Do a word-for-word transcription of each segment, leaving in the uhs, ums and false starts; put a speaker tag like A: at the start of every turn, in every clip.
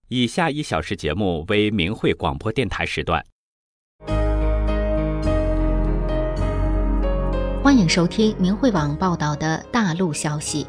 A: 以下一小时节目为明慧广播电台时段。
B: 欢迎收听明慧网报道的大陆消息。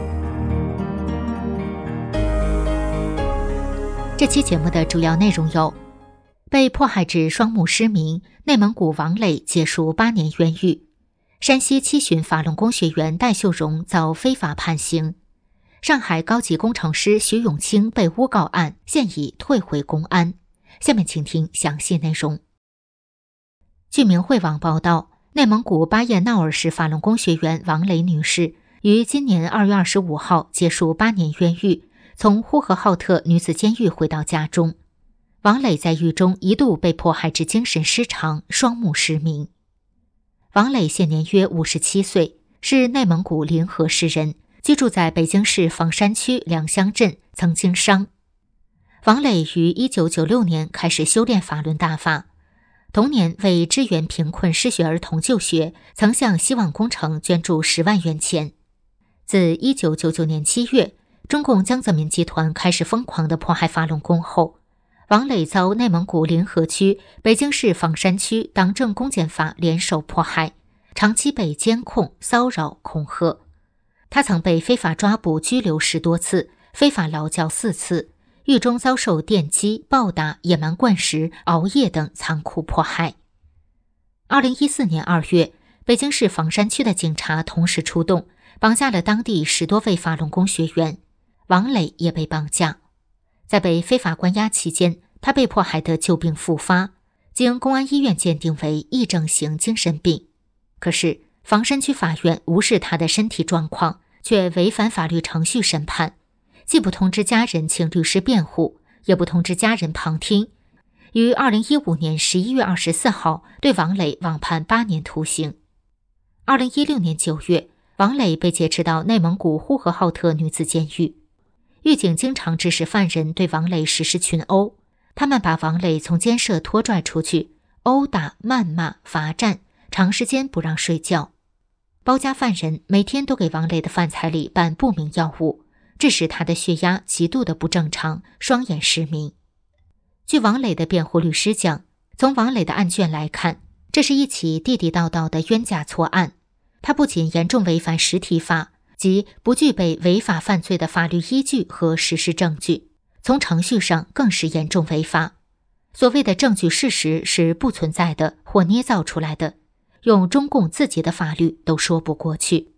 B: 这期节目的主要内容有：被迫害致双目失明，内蒙古王磊结束八年冤狱；山西七旬法轮功学员戴秀荣遭非法判刑；上海高级工程师徐永清被诬告案现已退回公安。下面请听详细内容。据明慧网报道，内蒙古巴彦淖尔市法轮功学员王磊女士于今年二月二十五号结束八年冤狱，从呼和浩特女子监狱回到家中。王磊在狱中一度被迫害致精神失常，双目失明。王磊现年约五十七岁，是内蒙古临河市人，居住在北京市房山区良乡镇，曾经商。王磊于一九九六年开始修炼法轮大法，同年为支援贫困失学儿童就学，曾向希望工程捐助十万元钱。自一九九九年七月，中共江泽民集团开始疯狂地迫害法轮功后，王磊遭内蒙古临河区、北京市房山区党政公检法联手迫害，长期被监控、骚扰、恐吓。他曾被非法抓捕拘留十多次，非法劳教四次，狱中遭受电击、暴打、野蛮灌食、熬夜等残酷迫害。二零一四年二月，北京市房山区的警察同时出动，绑架了当地十多位法轮功学员，王磊也被绑架。在被非法关押期间，他被迫害得旧病复发，经公安医院鉴定为癔症型精神病。可是房山区法院无视他的身体状况，却违反法律程序审判，既不通知家人请律师辩护，也不通知家人旁听，于二零一五年十一月二十四号对王磊网判八年徒刑。二零一六年九月，王磊被劫持到内蒙古呼和浩特女子监狱。狱警经常指使犯人对王磊实施群殴，他们把王磊从监舍拖拽出去，殴打、谩骂、罚站，长时间不让睡觉。包夹犯人每天都给王磊的饭菜里拌不明药物，致使他的血压极度的不正常，双眼失明。据王磊的辩护律师讲，从王磊的案卷来看，这是一起地地道道的冤假错案，他不仅严重违反实体法，即不具备违法犯罪的法律依据和实施证据，从程序上更是严重违法。所谓的证据事实是不存在的或捏造出来的，用中共自己的法律都说不过去。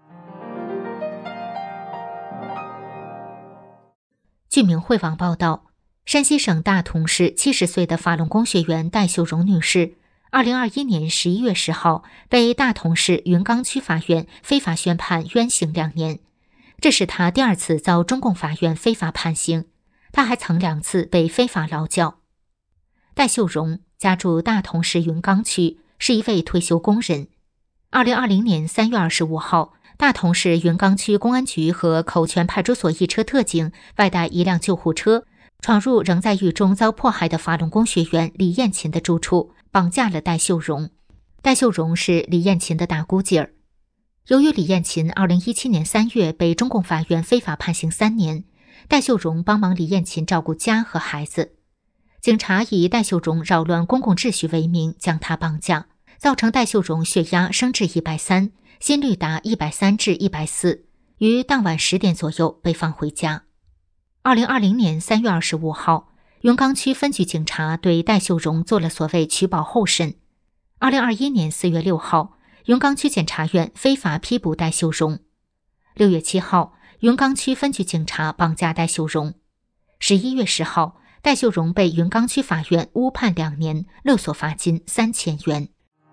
B: 据明慧网报道，山西省大同市七十岁的法轮功学员戴秀荣女士二零二一年十一月十号被大同市云冈区法院非法宣判冤刑两年，这是她第二次遭中共法院非法判刑，她还曾两次被非法劳教。戴秀荣家住大同市云冈区，是一位退休工人。二零二零年三月二十五号，大同市云冈区公安局和口泉派出所一车特警外带一辆救护车，闯入仍在狱中遭迫害的法轮功学员李艳琴的住处，绑架了戴秀荣。戴秀荣是李艳琴的大姑姐儿。由于李艳琴二零一七年三月被中共法院非法判刑三年，戴秀荣帮忙李艳琴照顾家和孩子。警察以戴秀荣扰乱公共秩序为名将她绑架，造成戴秀荣血压升至一百三，心率达一百三至一百四，于当晚十点左右被放回家。二零二零年三月二十五号，云冈区分局警察对戴秀荣做了所谓取保候审。二零二一年四月六号，云冈区检察院非法批捕戴秀荣。六月七号，云冈区分局警察绑架戴秀荣。十一月十号，戴秀荣被云冈区法院误判两年，勒索罚金三千元。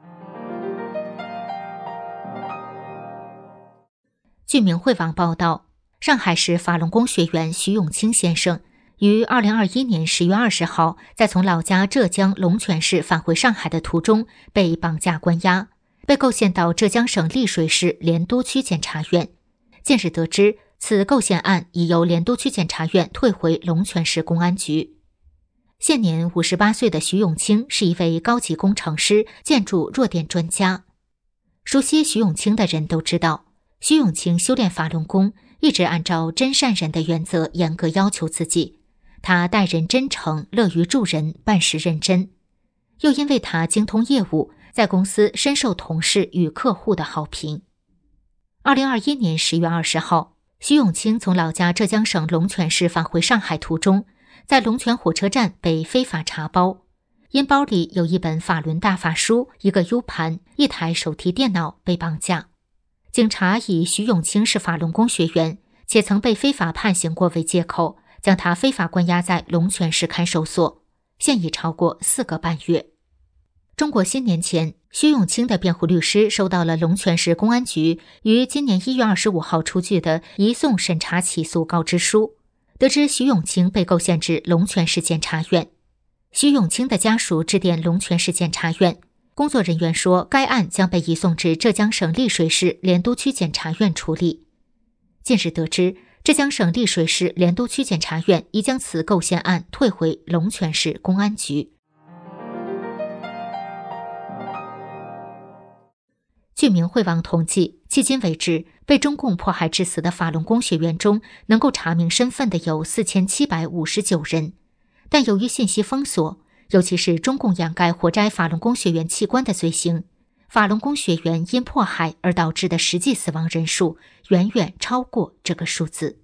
B: 据明慧网报道，上海市法轮功学员徐永清先生于二零二一年十月二十号在从老家浙江龙泉市返回上海的途中被绑架关押，被构陷到浙江省丽水市莲都区检察院。近日得知，此构陷案已由莲都区检察院退回龙泉市公安局。现年五十八岁的徐永清是一位高级工程师、建筑弱电专家。熟悉徐永清的人都知道，徐永清修炼法轮功一直按照真善人的原则严格要求自己， 他待人真诚，乐于助人，办事认真。又因为他精通业务，在公司深受同事与客户的好评。二零二一年十月二十号，徐永清从老家浙江省龙泉市返回上海途中，在龙泉火车站被非法查包，因包里有一本法轮大法书、一个 U 盘、一台手提电脑被绑架。警察以徐永清是法轮功学员，且曾被非法判刑过为借口，将他非法关押在龙泉市看守所，现已超过四个半月。中国新年前，徐永清的辩护律师收到了龙泉市公安局于今年一月二十五号出具的移送审查起诉告知书，得知徐永清被构陷至龙泉市检察院。徐永清的家属致电龙泉市检察院，工作人员说该案将被移送至浙江省丽水市莲都区检察院处理。近日得知，浙江省丽水市莲都区检察院已将此构陷案退回龙泉市公安局。据明慧网统计，迄今为止，被中共迫害致死的法轮功学员中，能够查明身份的有四千七百五十九人。但由于信息封锁，尤其是中共掩盖活摘法轮功学员器官的罪行，法轮功学员因迫害而导致的实际死亡人数远远超过这个数字。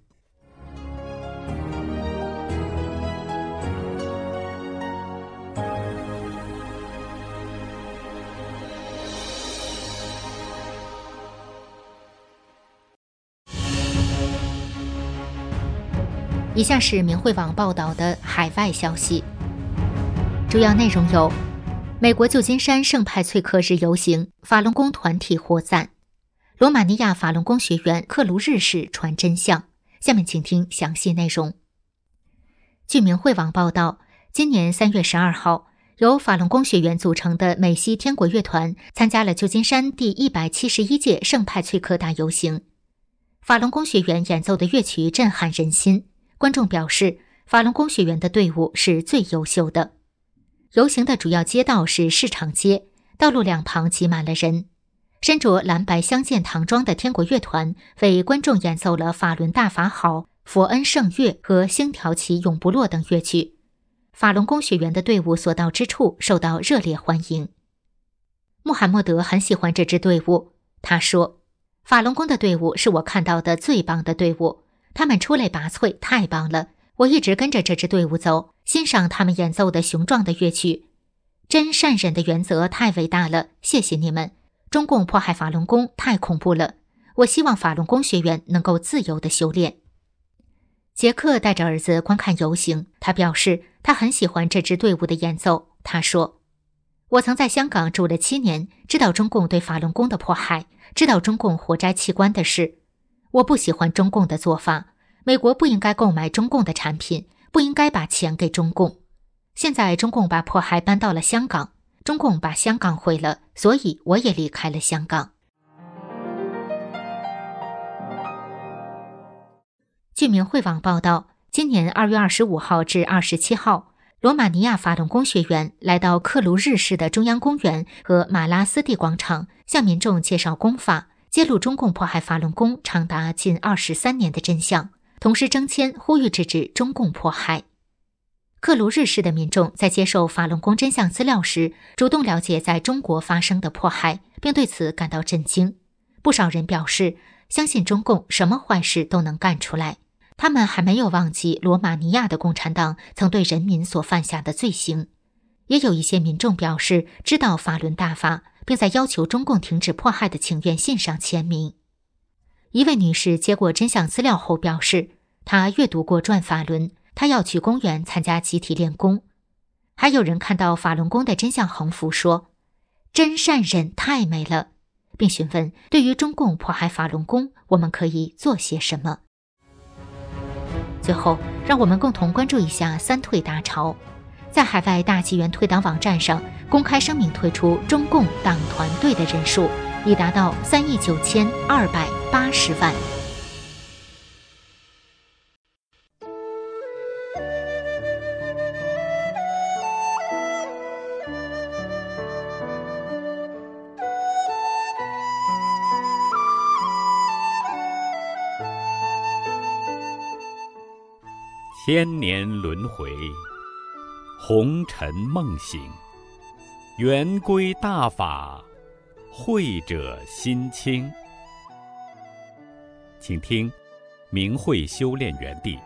B: 以下是明慧网报道的海外消息，主要内容有：美国旧金山圣派翠克日游行，法轮功团体获赞；罗马尼亚法轮功学员克卢日氏传真相。下面请听详细内容。据明慧网报道，今年三月十二号，由法轮功学员组成的美西天国乐团参加了旧金山第一百七十一届圣派翠克大游行。法轮功学员演奏的乐曲震撼人心，观众表示，法轮功学员的队伍是最优秀的。游行的主要街道是市场街，道路两旁挤满了人。身着蓝白相间唐装的天国乐团为观众演奏了法轮大法好、佛恩圣乐和星条旗永不落等乐曲。法轮功学员的队伍所到之处受到热烈欢迎。穆罕默德很喜欢这支队伍，他说，法轮功的队伍是我看到的最棒的队伍，他们出类拔萃，太棒了！我一直跟着这支队伍走，欣赏他们演奏的雄壮的乐曲。真善忍的原则太伟大了，谢谢你们！中共迫害法轮功太恐怖了，我希望法轮功学员能够自由地修炼。杰克带着儿子观看游行，他表示他很喜欢这支队伍的演奏。他说，我曾在香港住了七年，知道中共对法轮功的迫害，知道中共活摘器官的事。我不喜欢中共的做法，美国不应该购买中共的产品，不应该把钱给中共。现在中共把迫害搬到了香港，中共把香港毁了，所以我也离开了香港。据明慧网报道，今年二月二十五号至二十七号，罗马尼亚法轮功学员来到克卢日市的中央公园和马拉斯蒂广场，向民众介绍功法，揭露中共迫害法轮功长达近二十三年的真相，同时征签呼吁制止中共迫害。克卢日市的民众在接受法轮功真相资料时，主动了解在中国发生的迫害，并对此感到震惊。不少人表示，相信中共什么坏事都能干出来。他们还没有忘记罗马尼亚的共产党曾对人民所犯下的罪行。也有一些民众表示知道法轮大法，并在要求中共停止迫害的请愿信上签名。一位女士接过真相资料后表示，她阅读过转法轮，她要去公园参加集体练功。还有人看到法轮功的真相横幅说，真善忍太美了，并询问对于中共迫害法轮功，我们可以做些什么。最后，让我们共同关注一下三退大潮。在海外大纪元退党网站上公开声明退出中共党团队的人数已达到三亿九千二百八十万。
A: 千年轮回，红尘梦醒，圆规大法，慧者心清。请听明慧修炼园地。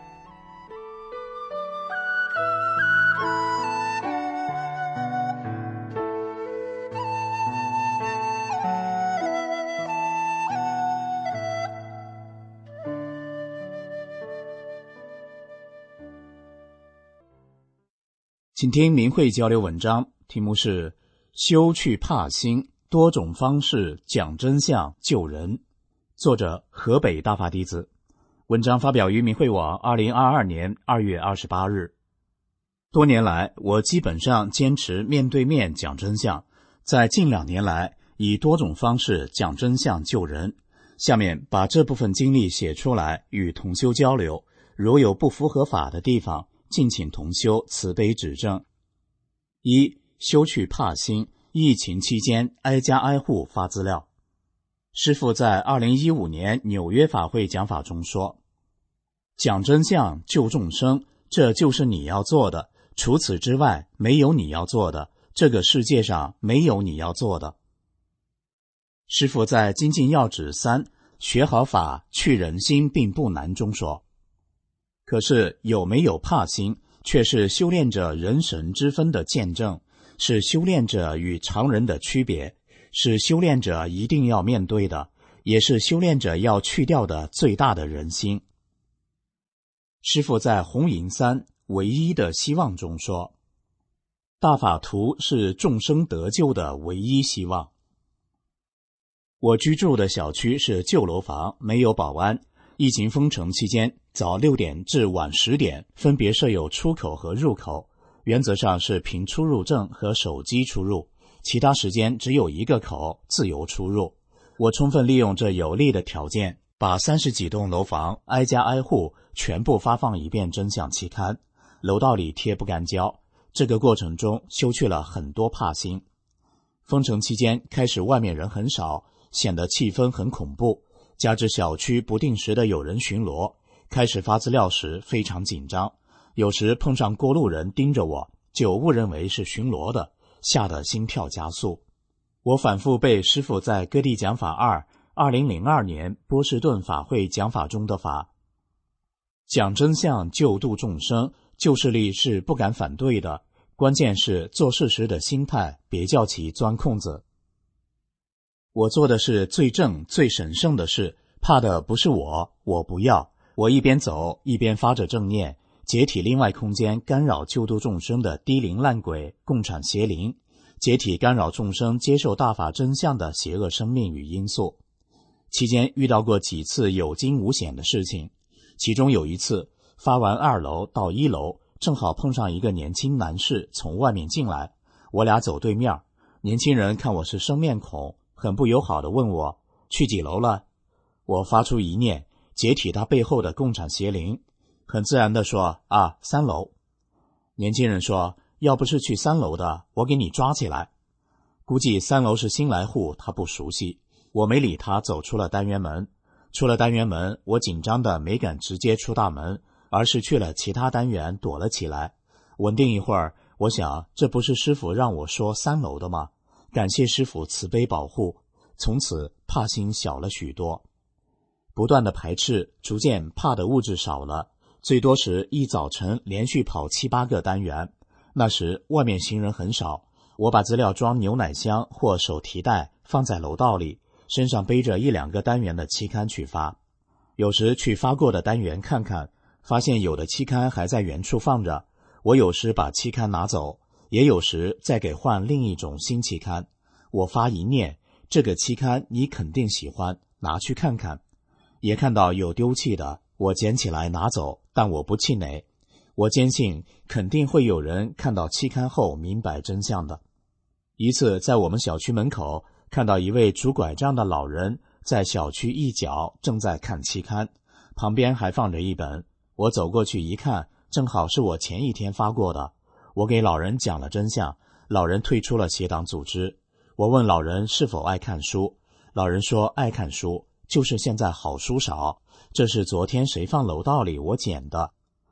C: 请听明慧交流文章，题目是修去怕心，多种方式讲真相救人，作者河北大法弟子。文章发表于明慧网二零二二年二月二十八日。多年来，我基本上坚持面对面讲真相，在近两年来以多种方式讲真相救人。下面把这部分经历写出来与同修交流，如有不符合法的地方，敬请同修慈悲指正。一、修去怕心，疫情期间挨家挨户发资料。师父在二零一五年纽约法会讲法中说，讲真相救众生，这就是你要做的，除此之外没有你要做的，这个世界上没有你要做的。师父在精进要旨三学好法去人心并不难中说，可是有没有怕心，却是修炼者人神之分的见证，是修炼者与常人的区别，是修炼者一定要面对的，也是修炼者要去掉的最大的人心。师父在红银三唯一的希望中说，大法图是众生得救的唯一希望。我居住的小区是旧楼房，没有保安。疫情封城期间，早六点至晚十点分别设有出口和入口，原则上是凭出入证和手机出入，其他时间只有一个口，自由出入。我充分利用这有利的条件，把三十几栋楼房挨家挨户全部发放一遍真相期刊，楼道里贴不干胶。这个过程中修去了很多怕心。封城期间开始外面人很少，显得气氛很恐怖，加之小区不定时的有人巡逻，开始发资料时非常紧张，有时碰上过路人盯着我，就误认为是巡逻的，吓得心跳加速。我反复背师父在各地讲法二二零零二年波士顿法会讲法中的法，讲真相救度众生，救世力是不敢反对的，关键是做事时的心态，别叫其钻空子。我做的是最正最神圣的事，怕的不是我，我不要。我一边走一边发着正念，解体另外空间干扰救度众生的低灵烂鬼共产邪灵，解体干扰众生接受大法真相的邪恶生命与因素。期间遇到过几次有惊无险的事情，其中有一次发完二楼到一楼，正好碰上一个年轻男士从外面进来，我俩走对面，年轻人看我是生面孔，很不友好地问我去几楼了。我发出一念解体他背后的共产邪灵，很自然地说啊，三楼。年轻人说，要不是去三楼的，我给你抓起来。估计三楼是新来户，他不熟悉，我没理他，走出了单元门。出了单元门，我紧张的没敢直接出大门，而是去了其他单元躲了起来。稳定一会儿，我想这不是师父让我说三楼的吗？感谢师父慈悲保护，从此怕心小了许多。不断的排斥，逐渐怕的物质少了，最多时一早晨连续跑七八个单元。那时外面行人很少，我把资料装牛奶箱或手提袋放在楼道里，身上背着一两个单元的期刊去发。有时去发过的单元看看，发现有的期刊还在原处放着，我有时把期刊拿走，也有时再给换另一种新期刊。我发一念，这个期刊你肯定喜欢，拿去看看。也看到有丢弃的，我捡起来拿走，但我不气馁。我坚信肯定会有人看到期刊后明白真相的。一次在我们小区门口看到一位拄拐杖的老人在小区一角正在看期刊，旁边还放着一本。我走过去一看，正好是我前一天发过的。我给老人讲了真相，老人退出了邪党组织。我问老人是否爱看书，老人说爱看书，就是现在好书少，这是昨天谁放楼道里我捡的。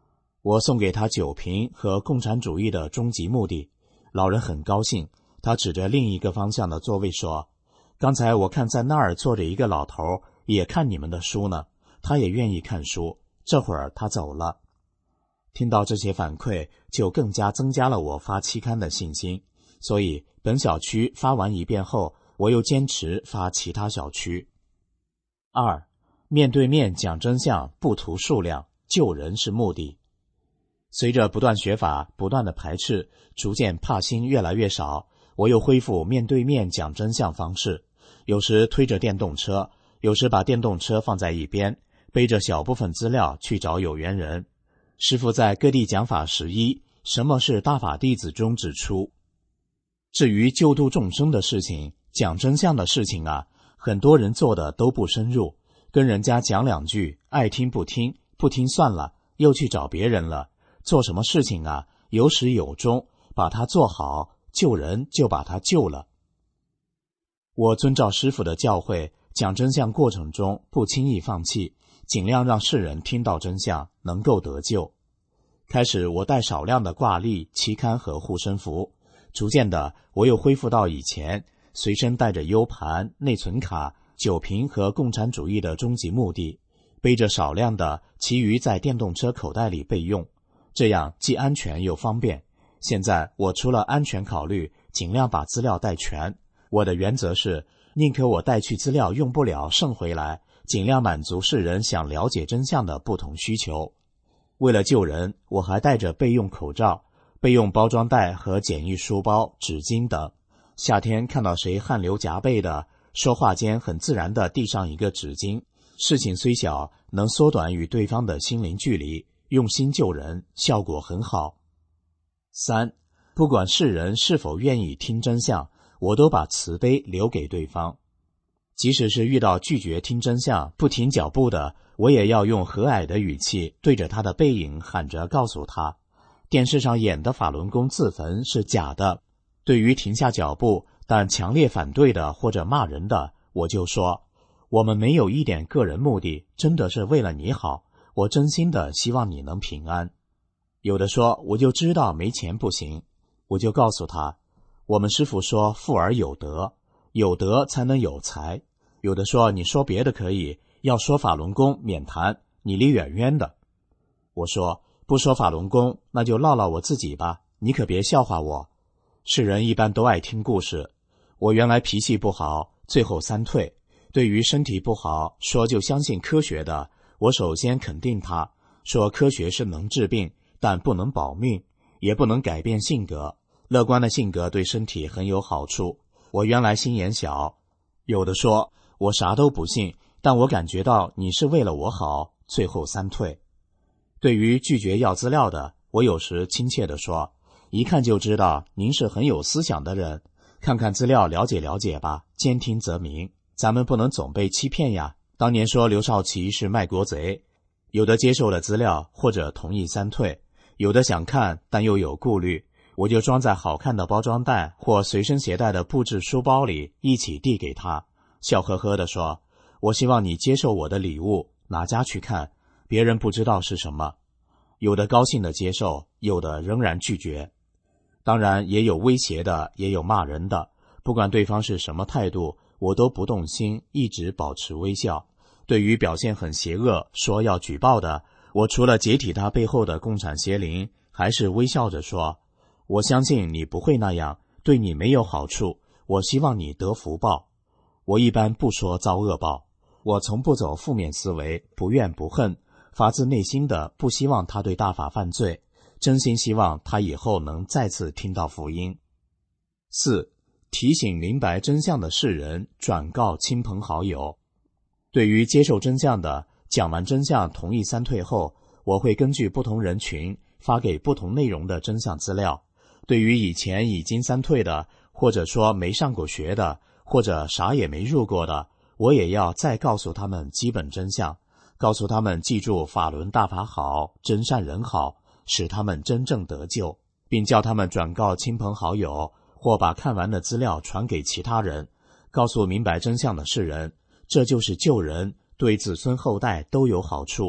C: 我送给他酒瓶和共产主义的终极目的。老人很高兴，他指着另一个方向的座位说，刚才我看在那儿坐着一个老头，也看你们的书呢，他也愿意看书，这会儿他走了。听到这些反馈，就更加增加了我发期刊的信心，所以本小区发完一遍后，我又坚持发其他小区。二，面对面讲真相，不图数量，救人是目的。随着不断学法，不断的排斥，逐渐怕心越来越少，我又恢复面对面讲真相方式，有时推着电动车，有时把电动车放在一边，背着小部分资料去找有缘人。师父在各地讲法时一，什么是大法弟子中指出，至于救度众生的事情，讲真相的事情啊，很多人做的都不深入，跟人家讲两句，爱听不听，不听算了，又去找别人了。做什么事情啊，有始有终，把它做好，救人就把它救了。我遵照师父的教诲，讲真相过程中不轻易放弃，尽量让世人听到真相，能够得救。开始我带少量的挂历、期刊和护身符，逐渐的我又恢复到以前，随身带着 U 盘、内存卡、酒瓶和共产主义的终极目的，背着少量的，其余在电动车口袋里备用，这样既安全又方便。现在我除了安全考虑，尽量把资料带全。我的原则是，宁可我带去资料用不了剩回来，尽量满足世人想了解真相的不同需求。为了救人，我还带着备用口罩、备用包装袋和简易书包、纸巾等。夏天看到谁汗流浃背的，说话间很自然地递上一个纸巾，事情虽小，能缩短与对方的心灵距离，用心救人，效果很好。三，不管世人是否愿意听真相，我都把慈悲留给对方。即使是遇到拒绝听真相、不停脚步的，我也要用和蔼的语气对着他的背影喊着告诉他，电视上演的法轮功自焚是假的。对于停下脚步但强烈反对的或者骂人的，我就说，我们没有一点个人目的，真的是为了你好，我真心的希望你能平安。有的说，我就知道没钱不行，我就告诉他，我们师父说富而有德，有德才能有财。有的说，你说别的可以，要说法轮功免谈，你离远远的。我说，不说法轮功，那就唠唠我自己吧，你可别笑话我。世人一般都爱听故事，我原来脾气不好，最后三退。对于身体不好，说就相信科学的，我首先肯定他，说科学是能治病，但不能保命，也不能改变性格。乐观的性格对身体很有好处。我原来心眼小，有的说我啥都不信，但我感觉到你是为了我好，最后三退。对于拒绝要资料的，我有时亲切地说，一看就知道您是很有思想的人，看看资料了解了解吧，兼听则明。咱们不能总被欺骗呀。当年说刘少奇是卖国贼，有的接受了资料或者同意三退，有的想看但又有顾虑，我就装在好看的包装袋或随身携带的布制书包里，一起递给他，笑呵呵地说，我希望你接受我的礼物，拿家去看，别人不知道是什么。有的高兴地接受，有的仍然拒绝。当然也有威胁的，也有骂人的，不管对方是什么态度，我都不动心，一直保持微笑。对于表现很邪恶，说要举报的，我除了解体他背后的共产邪灵，还是微笑着说，我相信你不会那样，对你没有好处，我希望你得福报。我一般不说遭恶报，我从不走负面思维，不怨不恨，发自内心的不希望他对大法犯罪，真心希望他以后能再次听到福音。四，提醒明白真相的世人，转告亲朋好友。对于接受真相的，讲完真相同意三退后，我会根据不同人群发给不同内容的真相资料。对于以前已经三退的，或者说没上过学的，或者啥也没入过的，我也要再告诉他们基本真相，告诉他们记住法轮大法好，真善人好，使他们真正得救，并叫他们转告亲朋好友，或把看完的资料传给其他人，告诉明白真相的世人，这就是救人，对子孙后代都有好处。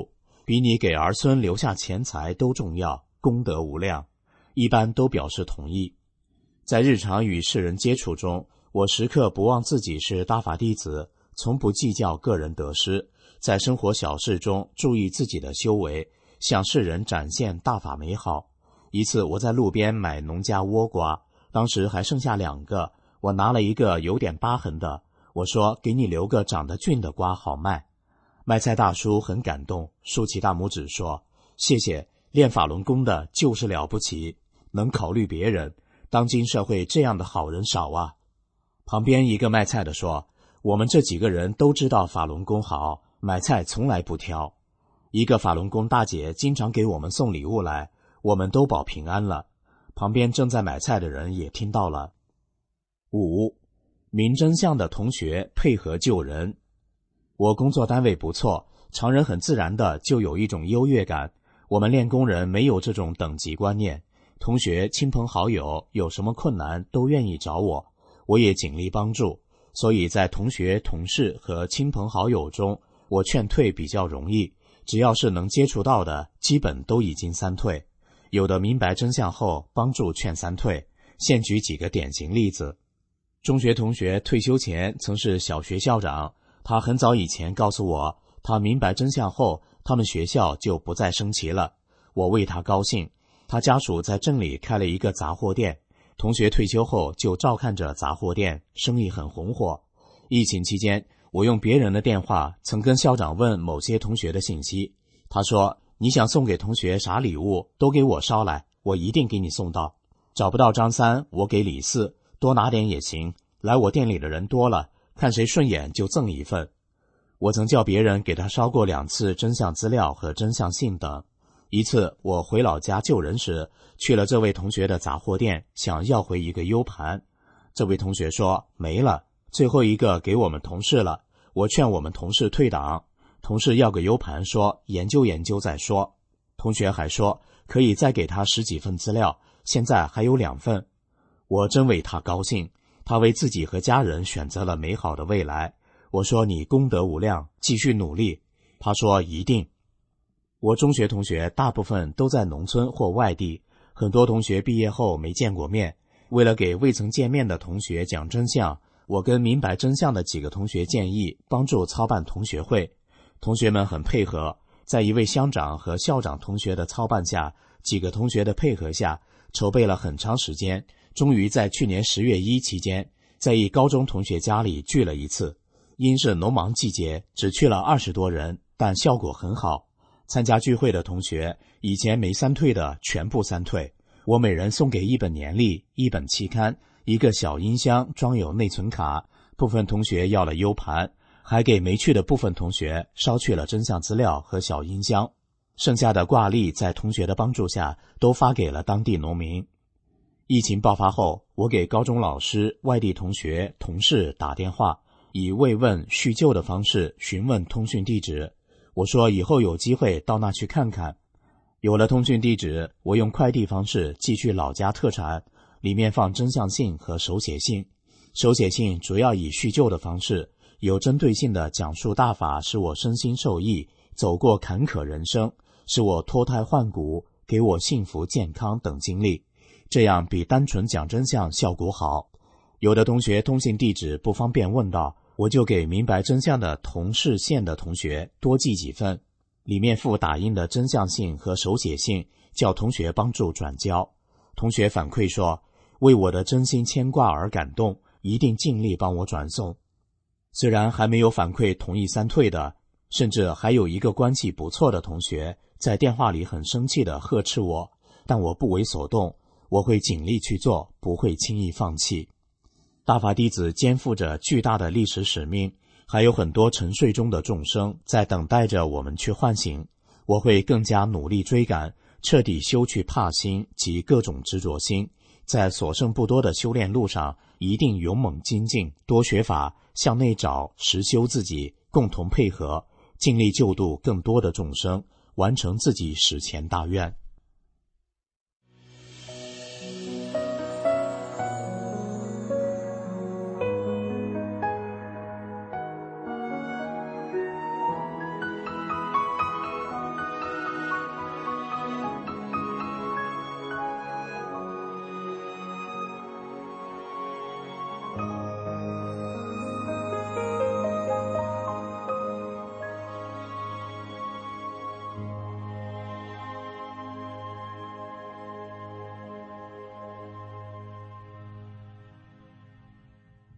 C: 比你给儿孙留下钱财都重要，功德无量，一般都表示同意。在日常与世人接触中，我时刻不忘自己是大法弟子，从不计较个人得失，在生活小事中注意自己的修为，向世人展现大法美好。一次我在路边买农家倭瓜，当时还剩下两个，我拿了一个有点疤痕的，我说给你留个长得俊的瓜好卖。卖菜大叔很感动，竖起大拇指说，谢谢，练法轮功的就是了不起，能考虑别人，当今社会这样的好人少啊。旁边一个卖菜的说，我们这几个人都知道法轮功好，买菜从来不挑。一个法轮功大姐经常给我们送礼物来，我们都保平安了。旁边正在买菜的人也听到了。五，明真相的同学配合救人。我工作单位不错，常人很自然的就有一种优越感，我们练功人没有这种等级观念，同学亲朋好友有什么困难都愿意找我，我也尽力帮助，所以在同学同事和亲朋好友中，我劝退比较容易，只要是能接触到的基本都已经三退，有的明白真相后帮助劝三退。现举几个典型例子。中学同学退休前曾是小学校长，他很早以前告诉我，他明白真相后，他们学校就不再升旗了。我为他高兴。他家属在镇里开了一个杂货店，同学退休后就照看着杂货店，生意很红火。疫情期间，我用别人的电话曾跟校长问某些同学的信息，他说，你想送给同学啥礼物都给我捎来，我一定给你送到。找不到张三，我给李四，多拿点也行，来我店里的人多了，看谁顺眼就赠一份。我曾叫别人给他捎过两次真相资料和真相信等。一次我回老家救人时，去了这位同学的杂货店，想要回一个 U 盘。这位同学说没了，最后一个给我们同事了。我劝我们同事退档，同事要个 U 盘，说研究研究再说。同学还说可以再给他十几份资料，现在还有两份。我真为他高兴，他为自己和家人选择了美好的未来。我说你功德无量，继续努力。他说一定。我中学同学大部分都在农村或外地，很多同学毕业后没见过面。为了给未曾见面的同学讲真相，我跟明白真相的几个同学建议帮助操办同学会。同学们很配合，在一位乡长和校长同学的操办下，几个同学的配合下，筹备了很长时间，终于在去年十月一期间，在一高中同学家里聚了一次。因是农忙季节，只去了二十多人，但效果很好。参加聚会的同学，以前没三退的全部三退。我每人送给一本年历、一本期刊、一个小音箱装有内存卡，部分同学要了 U 盘，还给没去的部分同学捎去了真相资料和小音箱。剩下的挂历在同学的帮助下都发给了当地农民。疫情爆发后，我给高中老师、外地同学、同事打电话，以慰问叙旧的方式询问通讯地址。我说以后有机会到那去看看。有了通讯地址，我用快递方式寄去老家特产，里面放真相信和手写信。手写信主要以叙旧的方式，有针对性的讲述大法使我身心受益，走过坎坷人生，使我脱胎换骨，给我幸福健康等经历，这样比单纯讲真相效果好。有的同学通信地址不方便问到，我就给明白真相的同市县的同学多寄几份，里面附打印的真相信和手写信，叫同学帮助转交。同学反馈说，为我的真心牵挂而感动，一定尽力帮我转送。虽然还没有反馈同意三退的，甚至还有一个关系不错的同学在电话里很生气地呵斥我，但我不为所动，我会尽力去做，不会轻易放弃。大法弟子肩负着巨大的历史使命，还有很多沉睡中的众生在等待着我们去唤醒。我会更加努力追赶，彻底修去怕心及各种执着心，在所剩不多的修炼路上一定勇猛精进，多学法，向内找，实修自己，共同配合，尽力救度更多的众生，完成自己史前大愿。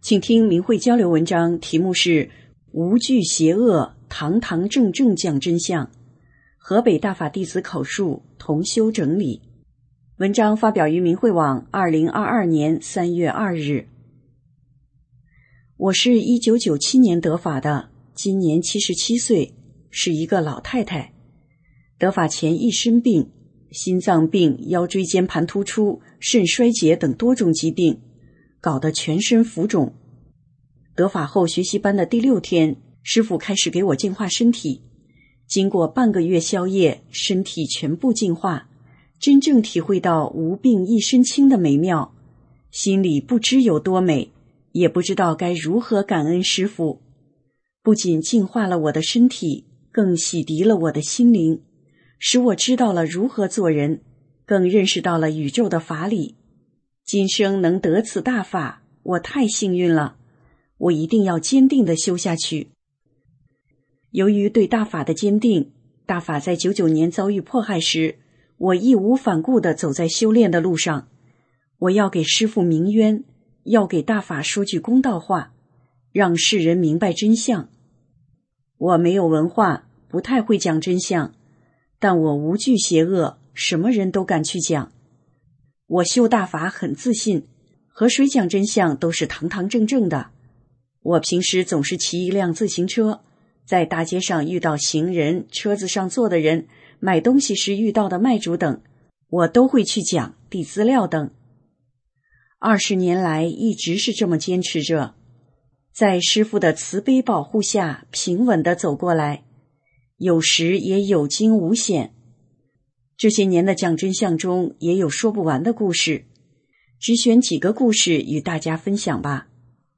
D: 请听明慧交流文章，题目是无惧邪恶，堂堂正正讲真相，河北大法弟子口述，同修整理。文章发表于明慧网二零二二年三月二日。我是一九九七年得法的，今年七十七岁，是一个老太太。得法前一身病，心脏病、腰椎间盘突出、肾衰竭等多种疾病，搞得全身浮肿。得法后学习班的第六天，师父开始给我净化身体。经过半个月宵夜，身体全部净化，真正体会到无病一身轻的美妙，心里不知有多美，也不知道该如何感恩师父。不仅净化了我的身体，更洗涤了我的心灵，使我知道了如何做人，更认识到了宇宙的法理。今生能得此大法，我太幸运了，我一定要坚定地修下去。由于对大法的坚定，大法在九九年遭遇迫害时，我义无反顾地走在修炼的路上。我要给师父鸣冤，要给大法说句公道话，让世人明白真相。我没有文化，不太会讲真相，但我无惧邪恶，什么人都敢去讲。我修大法很自信，和谁讲真相都是堂堂正正的。我平时总是骑一辆自行车，在大街上遇到行人、车子上坐的人、买东西时遇到的卖主等，我都会去讲、递资料等。二十年来一直是这么坚持着，在师父的慈悲保护下平稳地走过来，有时也有惊无险。这些年的讲真相中也有说不完的故事，只选几个故事与大家分享吧。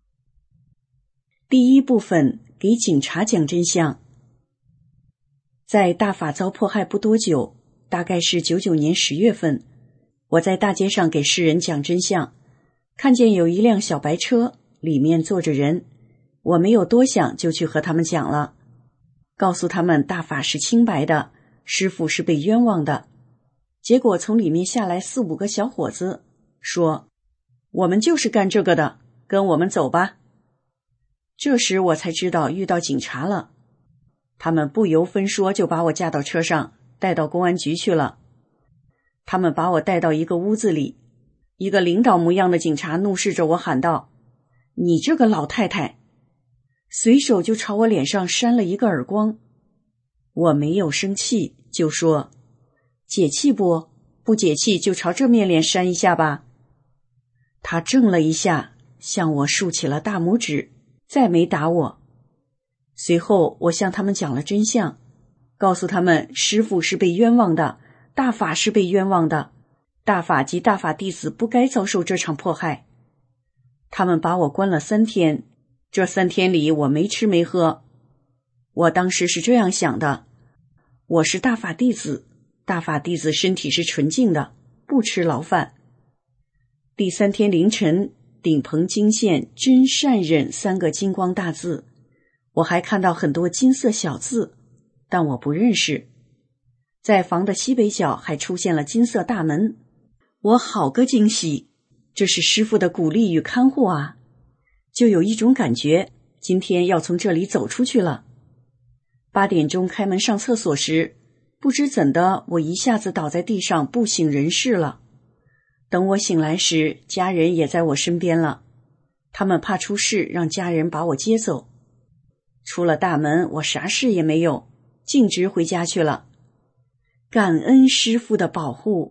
D: 第一部分，给警察讲真相。在大法遭迫害不多久，大概是九九年十月份，我在大街上给世人讲真相，看见有一辆小白车，里面坐着人，我没有多想就去和他们讲了，告诉他们大法是清白的，师父是被冤枉的。结果从里面下来四五个小伙子，说我们就是干这个的，跟我们走吧。这时我才知道遇到警察了，他们不由分说就把我架到车上，带到公安局去了。他们把我带到一个屋子里，一个领导模样的警察怒视着我喊道：你这个老太太！随手就朝我脸上扇了一个耳光。我没有生气，就说解气不？不解气就朝这面脸扇一下吧。他怔了一下，向我竖起了大拇指，再没打我。随后我向他们讲了真相，告诉他们师父是被冤枉的，大法是被冤枉的，大法及大法弟子不该遭受这场迫害。他们把我关了三天，这三天里我没吃没喝。我当时是这样想的，我是大法弟子，大法弟子身体是纯净的，不吃牢饭。第三天凌晨，顶棚惊现真善忍三个金光大字，我还看到很多金色小字，但我不认识。在房的西北角还出现了金色大门，我好个惊喜，这是师父的鼓励与看护啊，就有一种感觉今天要从这里走出去了。八点钟开门上厕所时，不知怎的我一下子倒在地上不省人事了。等我醒来时，家人也在我身边了，他们怕出事，让家人把我接走。出了大门，我啥事也没有，径直回家去了。感恩师父的保护。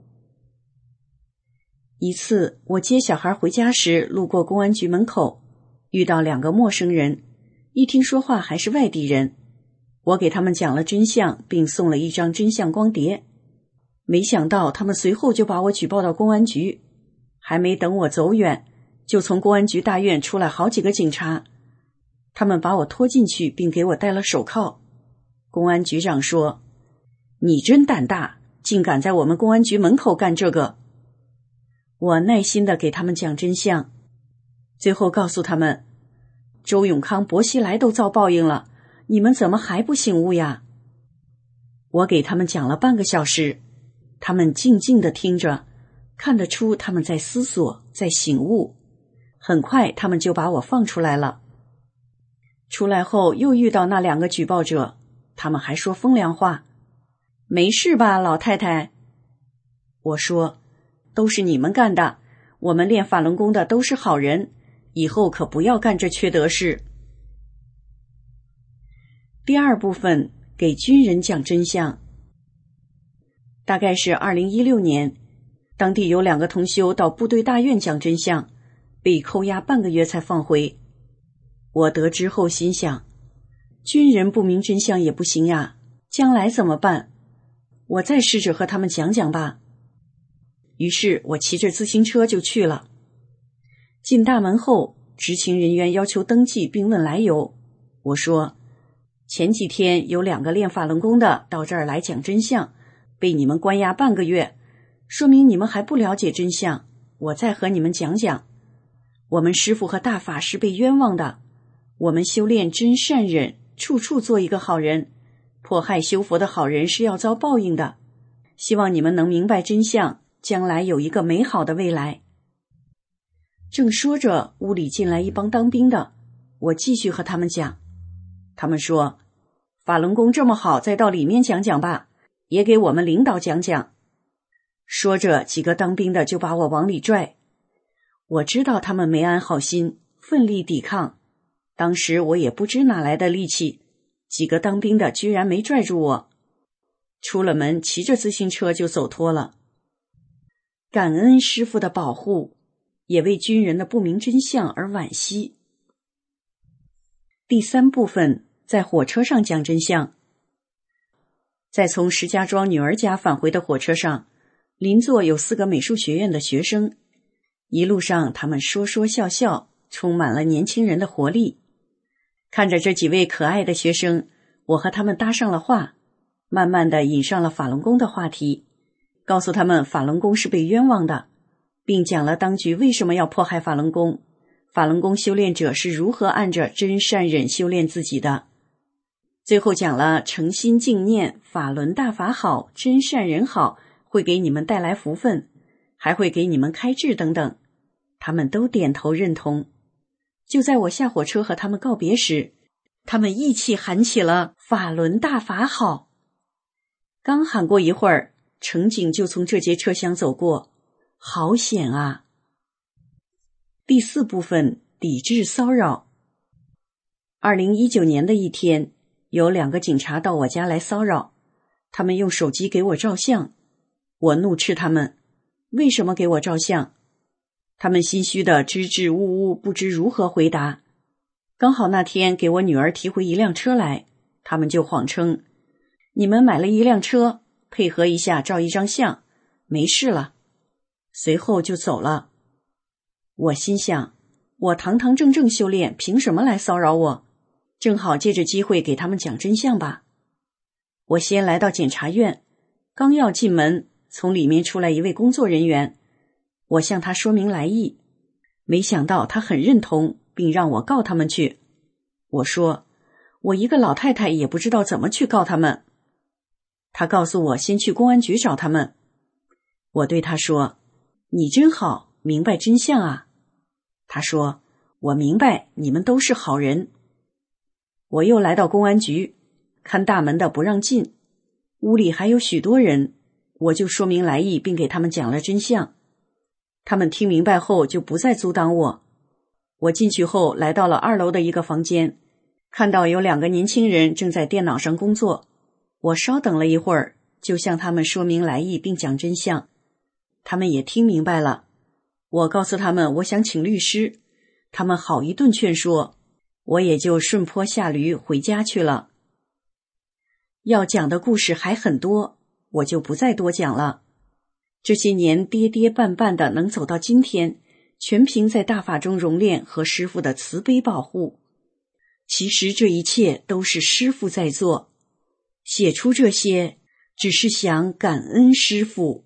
D: 一次，我接小孩回家时，路过公安局门口，遇到两个陌生人，一听说话还是外地人。我给他们讲了真相，并送了一张真相光碟。没想到他们随后就把我举报到公安局，还没等我走远，就从公安局大院出来好几个警察，他们把我拖进去，并给我戴了手铐。公安局长说：你真胆大，竟敢在我们公安局门口干这个。我耐心地给他们讲真相，最后告诉他们，周永康、薄熙来都遭报应了，你们怎么还不醒悟呀？我给他们讲了半个小时，他们静静地听着，看得出他们在思索，在醒悟， 很快他们就把我放出来了。出来后又遇到那两个举报者，他们还说风凉话。没事吧，老太太？我说，都是你们干的，我们练法轮功的都是好人，以后可不要干这缺德事。第二部分，给军人讲真相。大概是二零一六年，当地有两个同修到部队大院讲真相，被扣押半个月才放回。我得知后心想，军人不明真相也不行呀，将来怎么办？我再试着和他们讲讲吧。于是我骑着自行车就去了。进大门后，执勤人员要求登记并问来由。我说，前几天有两个练法轮功的到这儿来讲真相，被你们关押半个月，说明你们还不了解真相，我再和你们讲讲。我们师父和大法是被冤枉的，我们修炼真善忍，处处做一个好人，迫害修佛的好人是要遭报应的，希望你们能明白真相，将来有一个美好的未来。正说着，屋里进来一帮当兵的，我继续和他们讲。他们说，法轮功这么好，再到里面讲讲吧，也给我们领导讲讲。说着，几个当兵的就把我往里拽。我知道他们没安好心，奋力抵抗。当时我也不知哪来的力气，几个当兵的居然没拽住我。出了门，骑着自行车就走脱了。感恩师父的保护，也为军人的不明真相而惋惜。第三部分，在火车上讲真相。在从石家庄女儿家返回的火车上，邻座有四个美术学院的学生，一路上他们说说笑笑，充满了年轻人的活力。看着这几位可爱的学生，我和他们搭上了话，慢慢地引上了法轮功的话题，告诉他们法轮功是被冤枉的，并讲了当局为什么要迫害法轮功，法轮功修炼者是如何按着真善忍修炼自己的。最后讲了诚心敬念法轮大法好，真善忍好，会给你们带来福分，还会给你们开智等等，他们都点头认同。就在我下火车和他们告别时，他们一起喊起了法轮大法好。刚喊过一会儿，乘警就从这节车厢走过，好险啊！第四部分，抵制骚扰。二零一九年的一天，有两个警察到我家来骚扰，他们用手机给我照相。我怒斥他们，为什么给我照相？他们心虚的支支吾吾，不知如何回答。刚好那天给我女儿提回一辆车来，他们就谎称，你们买了一辆车，配合一下照一张相，没事了。随后就走了。我心想，我堂堂正正修炼，凭什么来骚扰我？正好借着机会给他们讲真相吧。我先来到检察院，刚要进门，从里面出来一位工作人员，我向他说明来意，没想到他很认同，并让我告他们去。我说，我一个老太太也不知道怎么去告他们。他告诉我先去公安局找他们。我对他说，你真好，明白真相啊。他说，我明白，你们都是好人。我又来到公安局，看大门的不让进，屋里还有许多人，我就说明来意，并给他们讲了真相。他们听明白后就不再阻挡我。我进去后来到了二楼的一个房间，看到有两个年轻人正在电脑上工作。我稍等了一会儿，就向他们说明来意并讲真相。他们也听明白了。我告诉他们我想请律师，他们好一顿劝说，我也就顺坡下驴回家去了。要讲的故事还很多，我就不再多讲了。这些年跌跌绊绊的能走到今天，全凭在大法中熔炼和师父的慈悲保护。其实这一切都是师父在做，写出这些只是想感恩师父。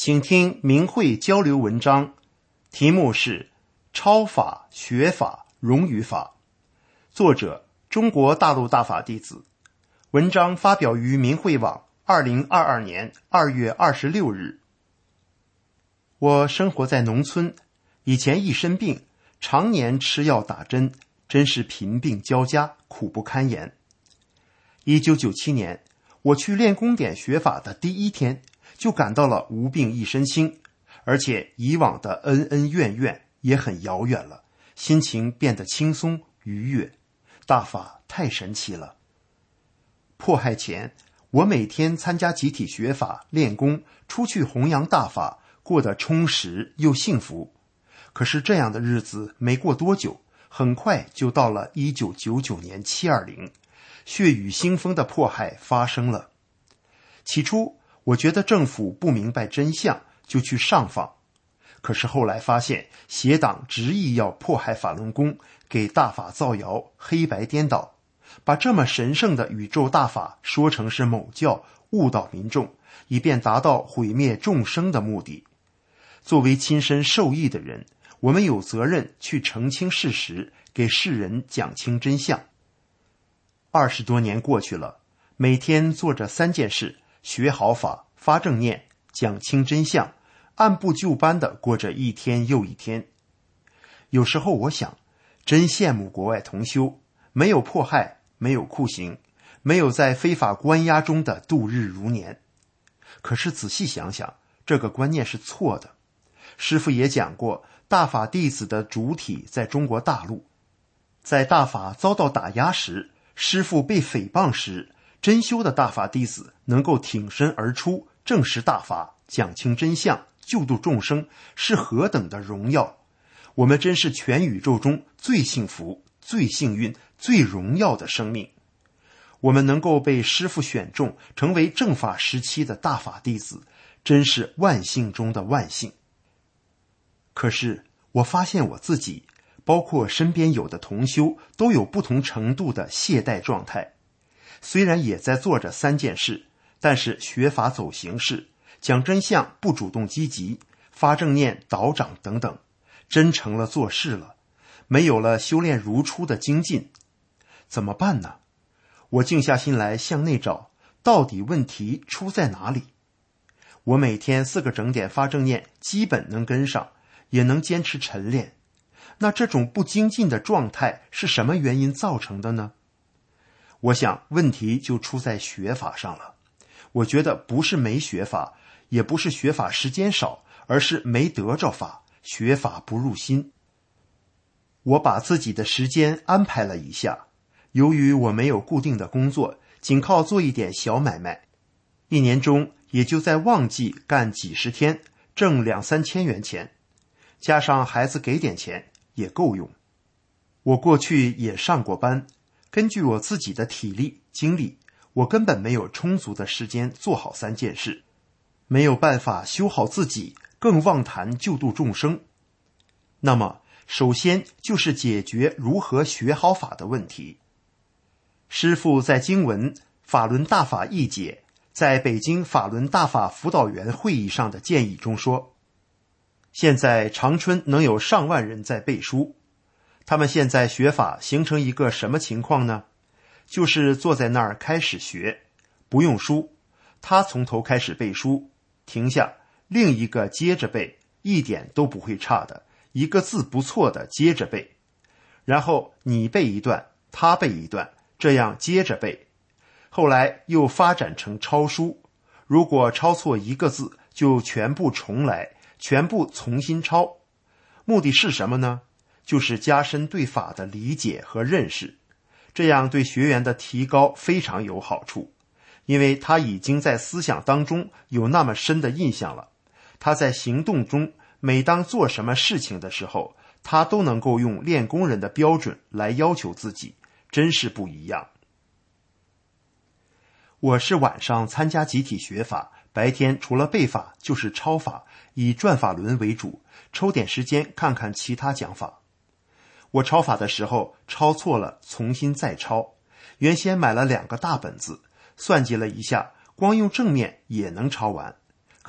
E: 请听明慧交流文章，题目是超法学法融语法，作者中国大陆大法弟子，文章发表于明慧网二零二二年二月二十六日。我生活在农村，以前一身病，常年吃药打针，真是贫病交加，苦不堪言。一九九七年，我去练功点学法的第一天，就感到了无病一身轻，而且以往的恩恩怨怨也很遥远了，心情变得轻松愉悦。大法太神奇了。迫害前，我每天参加集体学法练功，出去弘扬大法，过得充实又幸福。可是这样的日子没过多久，很快就到了一九九九年七二零，血雨腥风的迫害发生了。起初我觉得政府不明白真相，就去上访。可是后来发现邪党执意要迫害法轮功，给大法造谣，黑白颠倒，把这么神圣的宇宙大法说成是某教，误导民众，以便达到毁灭众生的目的。作为亲身受益的人，我们有责任去澄清事实，给世人讲清真相。二十多年过去了，每天做着三件事：学好法、发正念、讲清真相，按部就班地过着一天又一天。有时候我想，真羡慕国外同修，没有迫害，没有酷刑，没有在非法关押中的度日如年。可是仔细想想，这个观念是错的。师父也讲过，大法弟子的主体在中国大陆。在大法遭到打压时，师父被诽谤时，真修的大法弟子能够挺身而出，证实大法，讲清真相，救度众生，是何等的荣耀。我们真是全宇宙中最幸福、最幸运、最荣耀的生命。我们能够被师父选中，成为正法时期的大法弟子，真是万幸中的万幸。可是我发现我自己，包括身边有的同修，都有不同程度的懈怠状态。虽然也在做着三件事，但是学法走形式，讲真相不主动积极，发正念导长等等，真成了做事了，没有了修炼如初的精进。怎么办呢？我静下心来向内找，到底问题出在哪里？我每天四个整点发正念，基本能跟上，也能坚持晨练。那这种不精进的状态是什么原因造成的呢？我想问题就出在学法上了。我觉得不是没学法，也不是学法时间少，而是没得着法，学法不入心。我把自己的时间安排了一下，由于我没有固定的工作，仅靠做一点小买卖，一年中也就在旺季干几十天，挣两三千元钱，加上孩子给点钱也够用。我过去也上过班，根据我自己的体力精力，我根本没有充足的时间做好三件事，没有办法修好自己，更妄谈救度众生。那么首先就是解决如何学好法的问题。师父在经文《法轮大法译解》在北京法轮大法辅导员会议上的建议中说，现在长春能有上万人在背书，他们现在学法形成一个什么情况呢？就是坐在那儿开始学，不用书，他从头开始背书，停下，另一个接着背，一点都不会差的，一个字不错的接着背，然后你背一段，他背一段，这样接着背。后来又发展成抄书，如果抄错一个字，就全部重来，全部重新抄。目的是什么呢？就是加深对法的理解和认识，这样对学员的提高非常有好处，因为他已经在思想当中有那么深的印象了。他在行动中，每当做什么事情的时候，他都能够用练功人的标准来要求自己，真是不一样。我是晚上参加集体学法，白天除了背法就是抄法，以转法轮为主，抽点时间看看其他讲法。我抄法的时候抄错了，重新再抄。原先买了两个大本子，算计了一下，光用正面也能抄完。可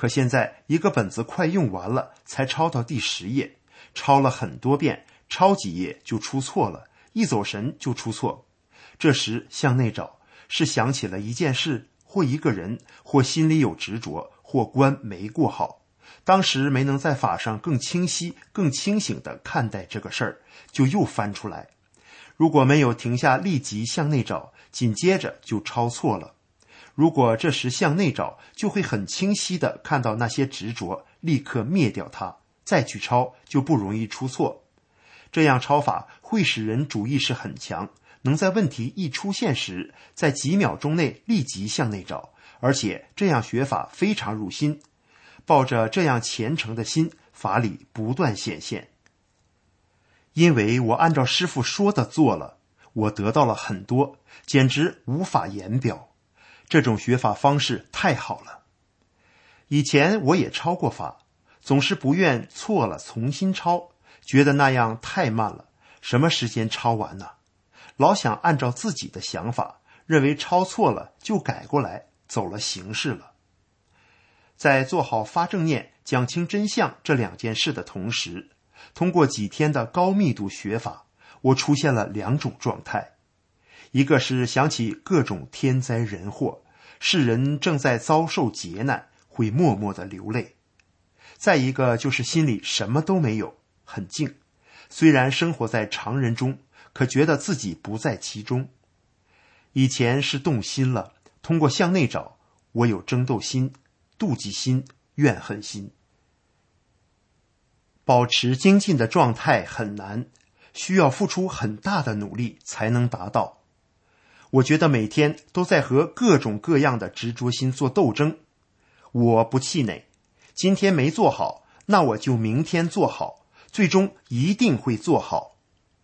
E: 可现在一个本子快用完了，才抄到第十页，抄了很多遍，抄几页就出错了，一走神就出错。这时向内找，是想起了一件事，或一个人，或心里有执着，或关没过好，当时没能在法上更清晰、更清醒地看待这个事儿，就又翻出来。如果没有停下立即向内找，紧接着就抄错了。如果这时向内找，就会很清晰地看到那些执着，立刻灭掉它，再去抄就不容易出错。这样抄法会使人主意识很强，能在问题一出现时，在几秒钟内立即向内找，而且这样学法非常入心。抱着这样虔诚的心，法理不断显现。因为我按照师父说的做了，我得到了很多，简直无法言表。这种学法方式太好了。以前我也抄过法，总是不愿错了重新抄，觉得那样太慢了，什么时间抄完呢？老想按照自己的想法，认为抄错了就改过来，走了形式了。在做好发正念、讲清真相这两件事的同时，通过几天的高密度学法，我出现了两种状态。一个是想起各种天灾人祸，世人正在遭受劫难，会默默地流泪。再一个就是心里什么都没有，很静，虽然生活在常人中，可觉得自己不在其中。以前是动心了，通过向内找，我有争斗心、妒忌心、怨恨心。保持精进的状态很难，需要付出很大的努力才能达到。我觉得每天都在和各种各样的执着心做斗争。我不气馁，今天没做好，那我就明天做好，最终一定会做好。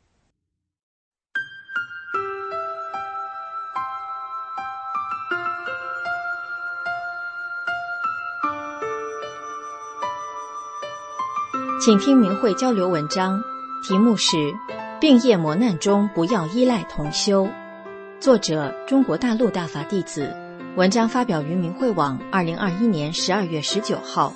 F: 请听明慧交流文章，题目是《病业磨难中不要依赖同修》，作者中国大陆大法弟子，文章发表于明慧网二零二一年十二月十九号。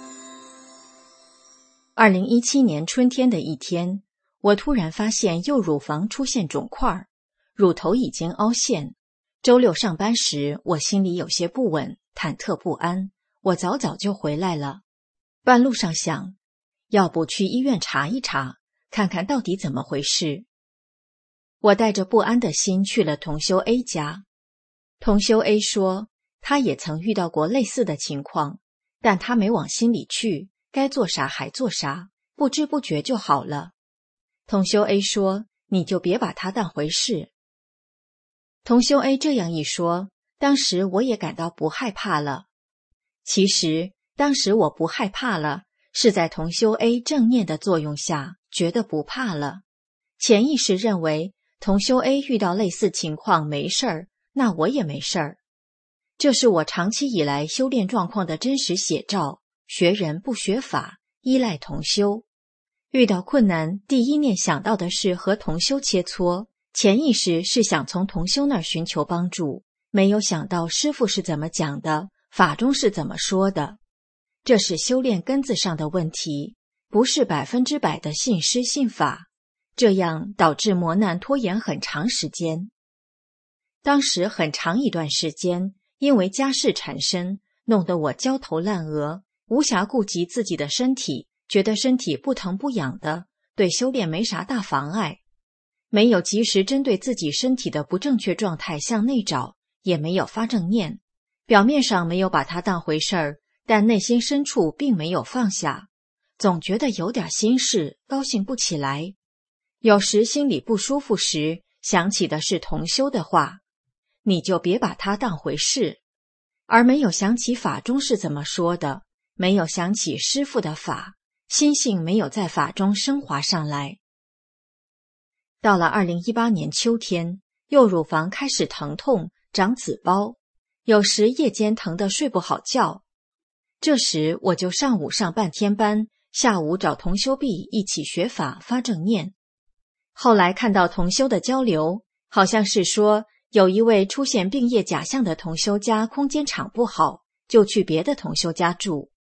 F: 二零一七年春天的一天，我突然发现右乳房出现肿块，乳头已经凹陷。周六上班时，我心里有些不稳，忐忑不安，我早早就回来了。半路上想，要不去医院查一查，看看到底怎么回事。我带着不安的心去了同修 A 家。同修 A 说，他也曾遇到过类似的情况，但他没往心里去，该做啥还做啥，不知不觉就好了。同修 A 说，你就别把它当回事。同修 A 这样一说，当时我也感到不害怕了。其实当时我不害怕了，是在同修 A 正念的作用下，觉得不怕了。潜意识认为同修 A 遇到类似情况没事儿，那我也没事儿。这是我长期以来修炼状况的真实写照，学人不学法，依赖同修。遇到困难，第一念想到的是和同修切磋，潜意识是想从同修那儿寻求帮助，没有想到师父是怎么讲的，法中是怎么说的。这是修炼根子上的问题，不是百分之百的信师信法，这样导致磨难拖延很长时间。当时很长一段时间，因为家事缠身，弄得我焦头烂额，无暇顾及自己的身体，觉得身体不疼不痒的，对修炼没啥大妨碍。没有及时针对自己身体的不正确状态向内找，也没有发正念，表面上没有把它当回事儿，但内心深处并没有放下，总觉得有点心事，高兴不起来。有时心里不舒服时，想起的是同修的话，你就别把它当回事，而没有想起法中是怎么说的，没有想起师父的法，心性没有在法中升华上来。到了二零一八年秋天，右乳房开始疼痛，长紫包，有时夜间疼得睡不好觉。这时我就上午上半天班，下午找同修 B 一起学法发正念。后来看到同修的交流，好像是说有一位出现病业假象的同修家空间场不好，就去别的同修家住。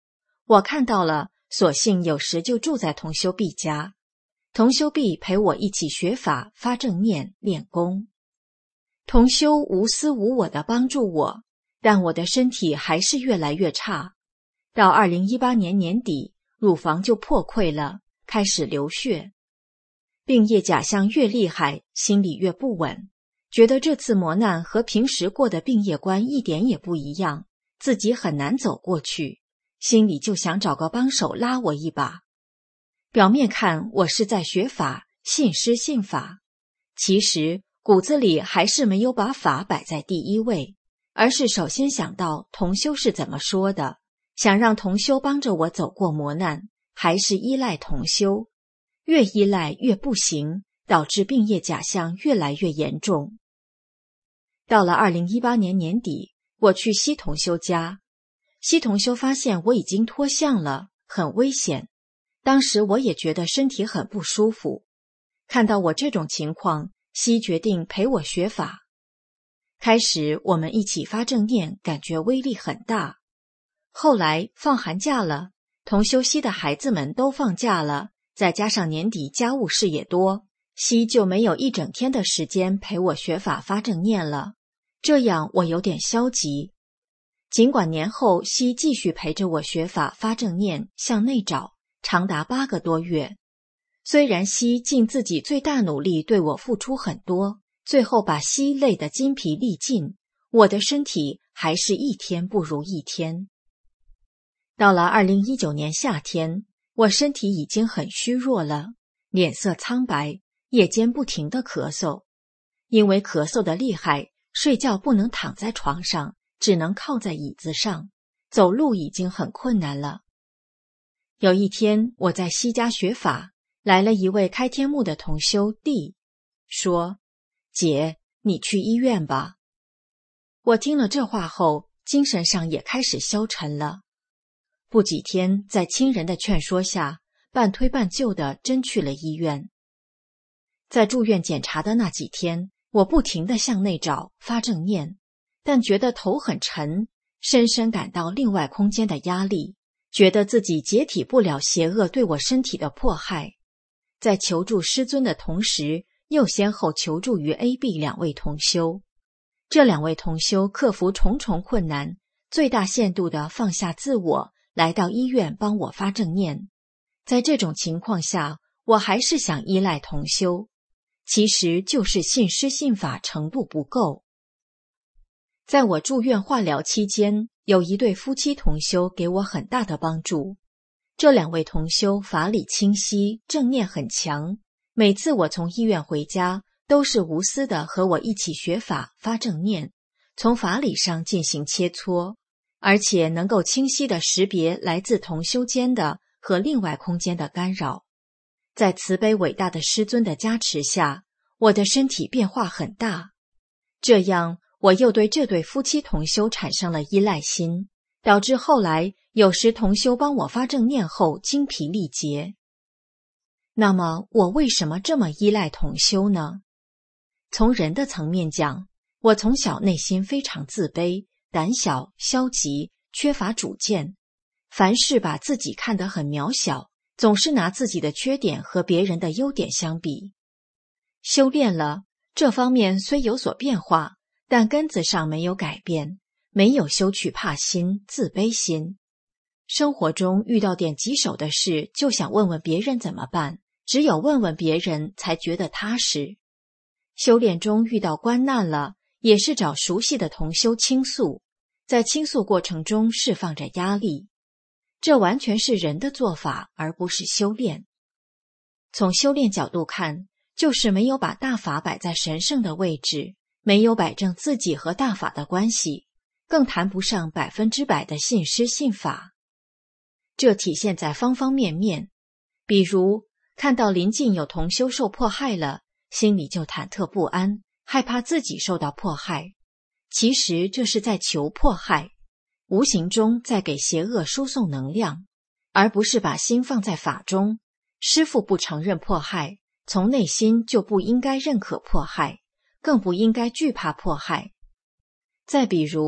F: 我看到了，索性有时就住在同修毕家。同修毕陪我一起学法、发正念、练功。同修无私无我地帮助我，但我的身体还是越来越差。到二零一八年年底，乳房就破溃了，开始流血。病业假象越厉害，心里越不稳，觉得这次磨难和平时过的病业关一点也不一样，自己很难走过去，心里就想找个帮手拉我一把。表面看我是在学法，信师信法，其实骨子里还是没有把法摆在第一位，而是首先想到同修是怎么说的，想让同修帮着我走过磨难，还是依赖同修，越依赖越不行，导致病业假象越来越严重。到了二零一八年年底，我去西同修家，西同修发现我已经脱相了，很危险。当时我也觉得身体很不舒服，看到我这种情况，西决定陪我学法。开始我们一起发正念，感觉威力很大。后来放寒假了，同修西的孩子们都放假了，再加上年底家务事也多，西就没有一整天的时间陪我学法发正念了，这样我有点消极。尽管年后西继续陪着我学法发正念，向内找，长达八个多月。虽然西尽自己最大努力对我付出很多，最后把西累得筋疲力尽，我的身体还是一天不如一天。到了二零一九年夏天，我身体已经很虚弱了，脸色苍白，夜间不停地咳嗽。因为咳嗽的厉害，睡觉不能躺在床上，只能靠在椅子上，走路已经很困难了。有一天我在西家学法，来了一位开天目的同修弟，说：姐，你去医院吧。我听了这话后，精神上也开始消沉了。不几天，在亲人的劝说下，半推半就的真去了医院。在住院检查的那几天，我不停地向内找，发正念，但觉得头很沉，深深感到另外空间的压力，觉得自己解体不了邪恶对我身体的迫害。在求助师尊的同时，又先后求助于 A、B 两位同修。这两位同修克服重重困难，最大限度地放下自我，来到医院帮我发正念。在这种情况下，我还是想依赖同修，其实就是信师信法程度不够。在我住院化疗期间，有一对夫妻同修给我很大的帮助。这两位同修法理清晰，正念很强，每次我从医院回家，都是无私的和我一起学法发正念，从法理上进行切磋，而且能够清晰地识别来自同修间的和另外空间的干扰。在慈悲伟大的师尊的加持下，我的身体变化很大。这样我又对这对夫妻同修产生了依赖心，导致后来有时同修帮我发正念后精疲力竭。那么我为什么这么依赖同修呢？从人的层面讲，我从小内心非常自卑、胆小、消极，缺乏主见，凡事把自己看得很渺小，总是拿自己的缺点和别人的优点相比。修炼了，这方面虽有所变化，但根子上没有改变，没有修去怕心、自卑心。生活中遇到点棘手的事，就想问问别人怎么办，只有问问别人才觉得踏实。修炼中遇到关难了，也是找熟悉的同修倾诉，在倾诉过程中释放着压力。这完全是人的做法，而不是修炼。从修炼角度看，就是没有把大法摆在神圣的位置，没有摆正自己和大法的关系，更谈不上百分之百的信师信法。这体现在方方面面，比如看到邻近有同修受迫害了，心里就忐忑不安，害怕自己受到迫害。其实这是在求迫害，无形中在给邪恶输送能量，而不是把心放在法中。师父不承认迫害，从内心就不应该认可迫害，更不应该惧怕迫害。再比如，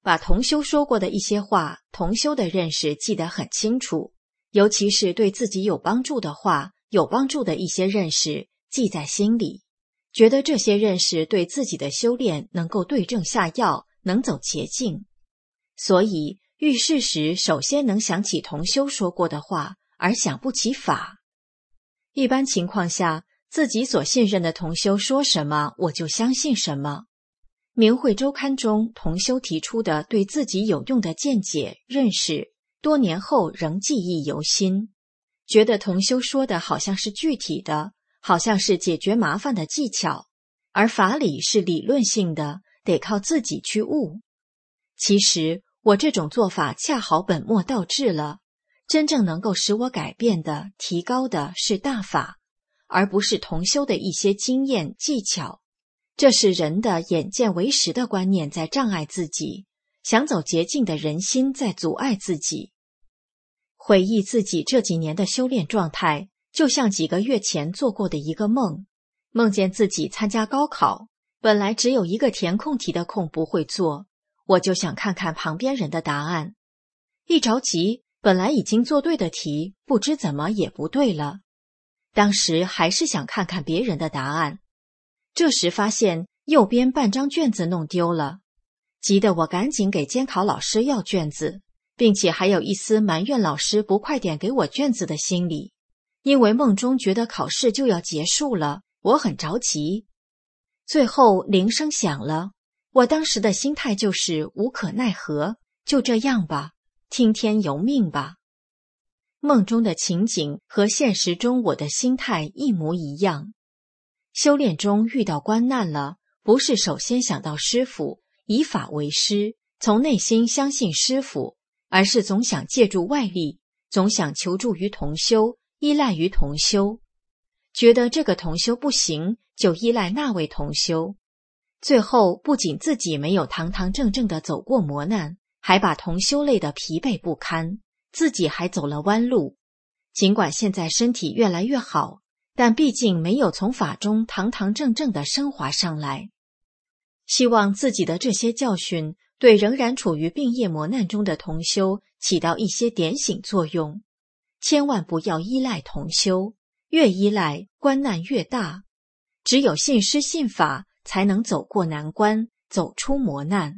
F: 把同修说过的一些话，同修的认识记得很清楚，尤其是对自己有帮助的话，有帮助的一些认识记在心里，觉得这些认识对自己的修炼能够对症下药，能走捷径。所以遇事时首先能想起同修说过的话，而想不起法。一般情况下，自己所信任的同修说什么，我就相信什么。明慧周刊中同修提出的对自己有用的见解认识，多年后仍记忆犹新，觉得同修说的好像是具体的，好像是解决麻烦的技巧，而法理是理论性的，得靠自己去悟。其实我这种做法恰好本末倒置了，真正能够使我改变的、提高的是大法，而不是同修的一些经验技巧。这是人的眼见为实的观念在障碍自己，想走捷径的人心在阻碍自己。回忆自己这几年的修炼状态，就像几个月前做过的一个梦，梦见自己参加高考，本来只有一个填空题的空不会做，我就想看看旁边人的答案。一着急，本来已经做对的题，不知怎么也不对了。当时还是想看看别人的答案，这时发现右边半张卷子弄丢了，急得我赶紧给监考老师要卷子，并且还有一丝埋怨老师不快点给我卷子的心理，因为梦中觉得考试就要结束了，我很着急。最后铃声响了，我当时的心态就是无可奈何，就这样吧，听天由命吧。梦中的情景和现实中我的心态一模一样。修炼中遇到关难了，不是首先想到师父，以法为师，从内心相信师父，而是总想借助外力，总想求助于同修，依赖于同修，觉得这个同修不行，就依赖那位同修。最后不仅自己没有堂堂正正地走过磨难，还把同修累得疲惫不堪，自己还走了弯路。尽管现在身体越来越好，但毕竟没有从法中堂堂正正地升华上来。希望自己的这些教训对仍然处于病业磨难中的同修起到一些点醒作用。千万不要依赖同修，越依赖关难越大。只有信师信法，才能走过难关，走出磨难。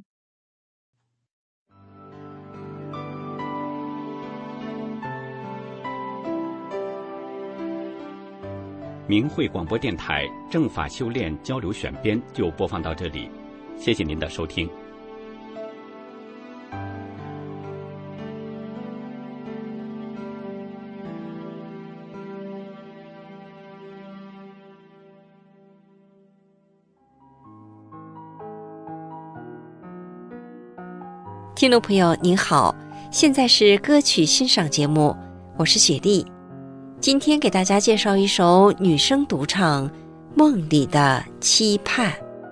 A: 明慧广播电台正法修炼交流选编就播放到这里，谢谢您的收听。
G: 听众朋友您好，现在是歌曲欣赏节目，我是雪莉。今天给大家介绍一首女声独唱《梦里的期盼》。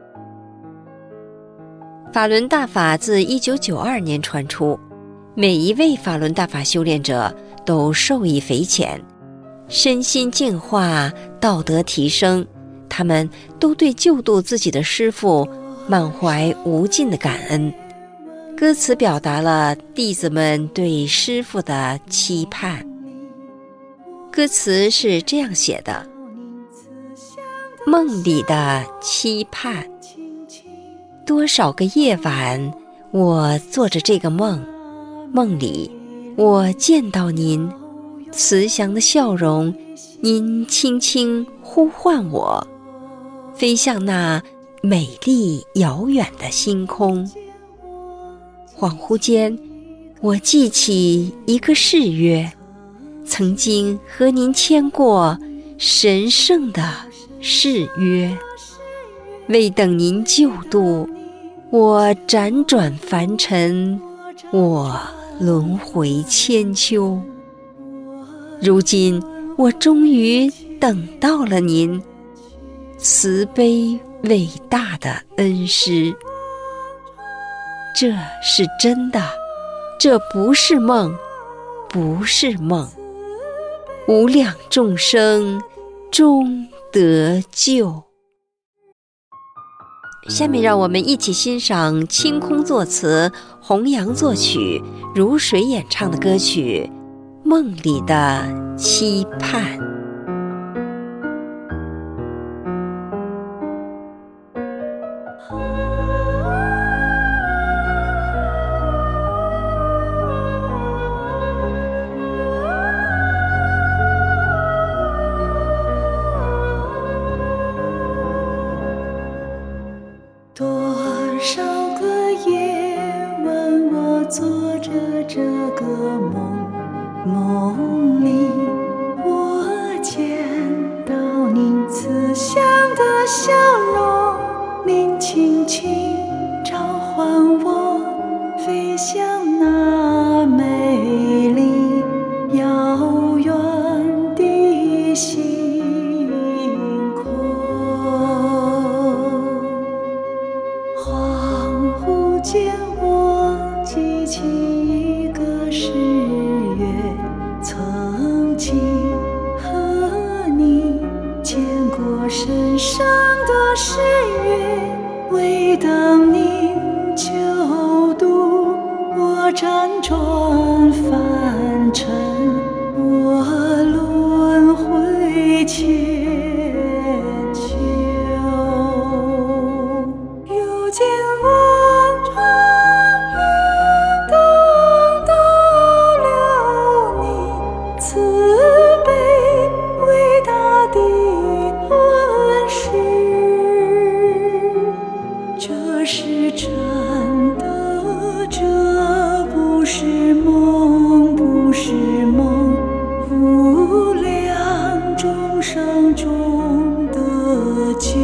G: 法轮大法自一九九二年传出，每一位法轮大法修炼者都受益匪浅，身心净化，道德提升，他们都对救度自己的师父满怀无尽的感恩。歌词表达了弟子们对师父的期盼。歌词是这样写的：梦里的期盼，多少个夜晚我做着这个梦，梦里我见到您慈祥的笑容，您轻轻呼唤我，飞向那美丽遥远的星空。恍惚间，我记起一个誓约，曾经和您签过神圣的誓约。为等您救度，我辗转凡尘，我轮回千秋。如今我终于等到了您，慈悲伟大的恩师。这是真的，这不是梦，不是梦。无量众生终得救。 下面让我们一起欣赏清空作词、弘扬作曲、如水演唱的歌曲《梦里的期盼》。
H: 多少个夜晚，我做着这个梦，梦里我见到您慈祥的笑容，您轻轻召唤我，飞向那美丽遥远的星空。恍惚间我记起一个誓约，曾经和你牵过深深的誓约，为等您救度我辗转凡尘，我轮回千秋。如今我终于等到了你慈悲伟大的恩师，这是真的，这不是梦，不是梦，无量众生中的救。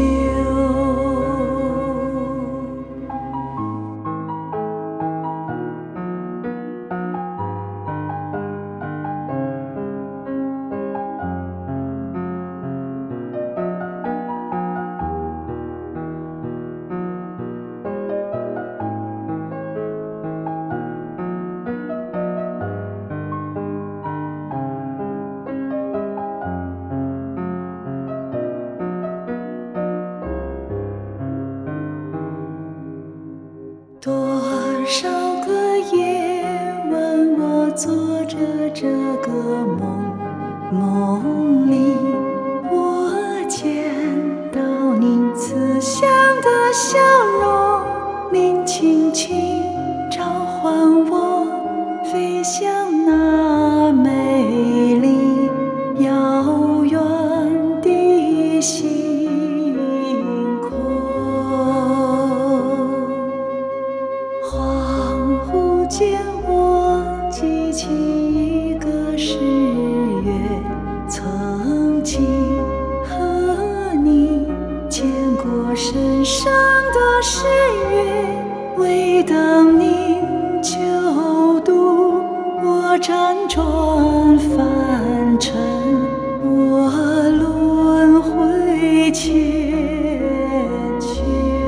H: 多少个夜晚，我做着这个梦，梦里我见到您慈祥的笑容，您轻轻召唤我，飞向那美丽遥远的星空。恍惚间我记起一个誓约，曾经和你牵过深深的誓约，为等您救度我辗转凡尘，我轮回千秋。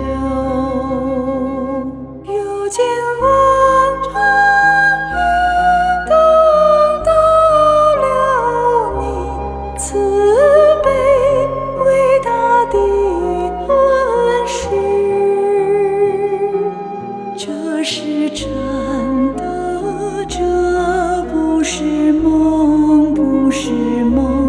H: 如今我终于等到了你慈悲伟大的恩师，这是真的，这不是梦，不是梦。